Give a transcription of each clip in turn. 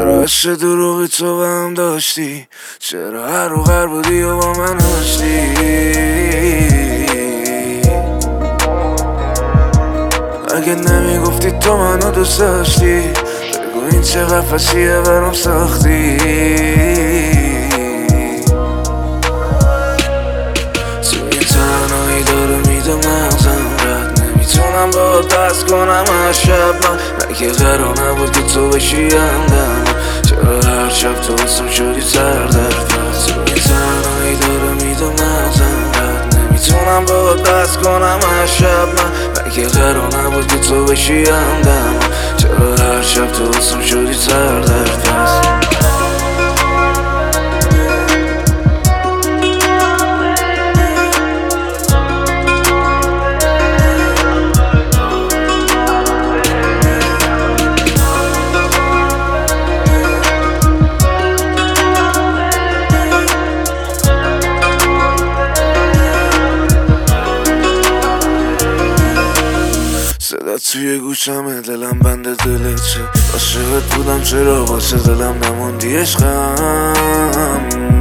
چرا عشق دروغی تو به هم داشتی؟ چرا هر و غر بودی و با من آشتی؟ اگه نمیگفتی تو منو دوست داشتی، بگو این چه قفصیه برام ساختی. تو این تنهایی داره میده مغزم رد نمیتونم با دست کنم از شب. من مگه قرار نبود که تو بشی همدم؟ چرا هر شب تو واسم شدی سردرد؟ تو این تنهایی داره میده مغزم رد نمیتونم با دست کنم از شب. من مگه قرار نبود که تو بشی همدم؟ چرا هر شب تو واسم شدی سردرد؟ صدا توی گوشمه، دلم بند دلته. عاشقت بودم چرا واسه دلم نموندی عشقم؟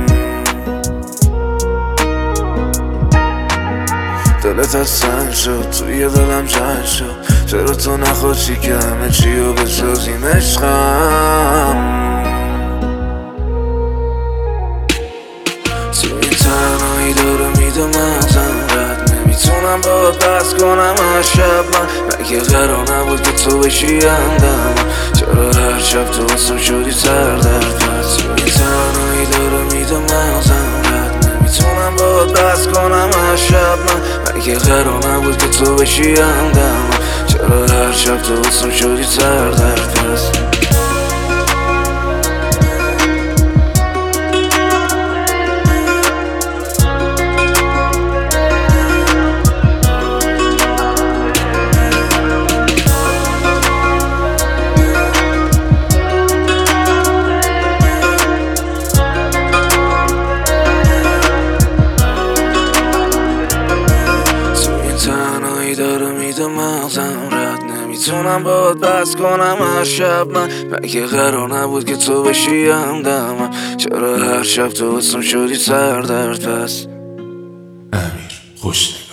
دلت از سنگ شد، توی دلم جنگ شد. چرا تو نخواستی که همه چی رو بسازیم عشقم؟ تو این تنهایی داره میده مغزم رد نمیتونم با دست کنم از شب. من مگه قرار نبود که تو بشی همدم؟ چرا هر شب تو واسم شدی سردرد؟ تو این تنهایی داره میده مغزم رد نمیتونم با دست کنم از شب. من مگه قرار نبود که تو بشی همدم؟ چرا هر شب تو واسم شدی سردرد؟ تنهایی داره میده مغزم رد نمیتونم با دست کنم از شب. من مگه قرار نبود که تو بشی همدم؟ چرا هر شب تو واسم شدی سردرد؟ پس امیر خوش